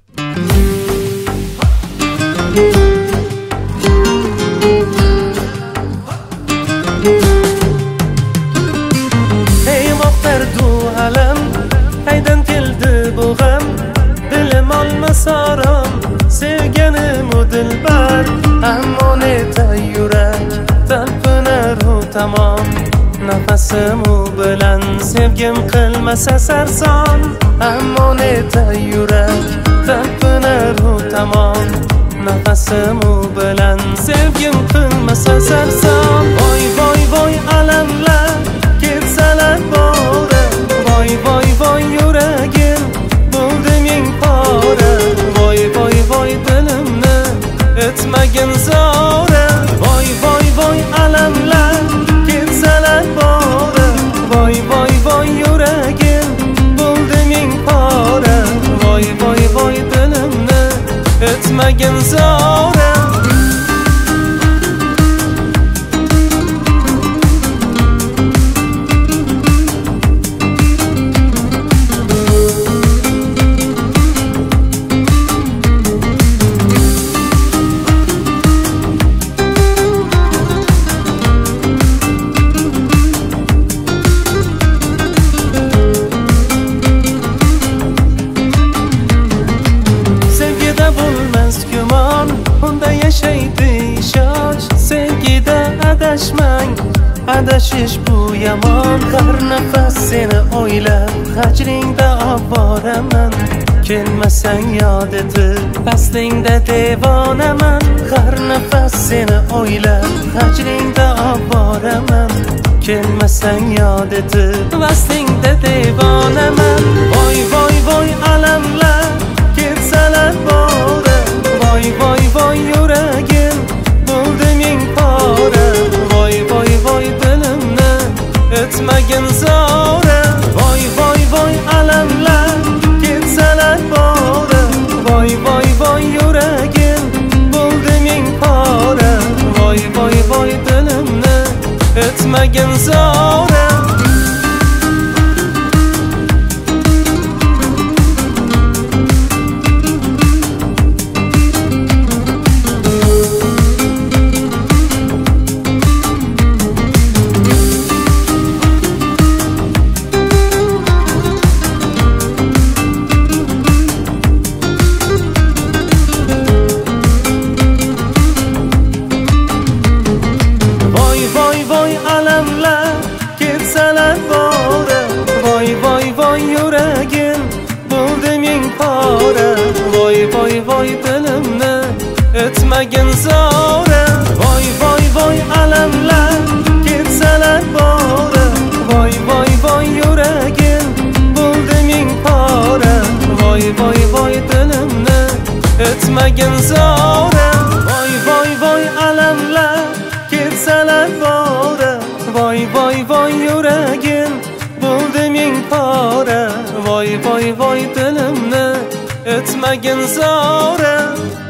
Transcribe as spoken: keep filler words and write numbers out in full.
Ey moqtardu alam, qaydan keldi bu g'am? Dilim olmas orom, sevganim u dilbar. Ammo neta yurak talpinar u tamom. Nafasim u bilan sevgim qilmasa sarson. Ammo neta yurak talpinar u tamom. Nafasim u bilan sevgim qilmasa sarson. Voy voy voy alamlar ketsalar bora. Voy voy voy yuragim bo'ldi ming pora. Voy voy voy dilimni etmagin zora. Voy voy voy alamlar ketsalar bora. Voy voy voy yuragim bo'ldi ming pora. Voy voy voy dilimni etmagin zora. Unda yashaydi ishonch, sevgida adashmang. Adashish bu yomon. Har nafas seni o'ylab hajringda oboraman. Kelmasang yod etib faslingda devonaman. Har nafas seni o'ylab hajringda oboraman. Kelmasang yod etib faslingda devonaman. Voy voy voy alamlar ketsalar bora. Voy voy voy yuragim bo'ldi ming pora. Voy voy voy dilimni etmagin zora. Voy voy voy alamlar ketsalar bora. Voy voy voy yuragim bo'ldi ming pora. Voy voy voy dilimni etmagin zora. Ketsalar bora. Voy voy voy yuragim bo'ldi ming pora. Voy voy voy dilimni etmagin zora. Voy voy voy alamlar ketsalar bora. Voy voy voy yuragim bo'ldi ming pora. Voy voy voy dilimni etmagin zora. Voy voy voy alamlar ketsalar bora. Voy voy voy yuragim bo'ldi ming pora. Voy voy voy dilimni etmagin zora.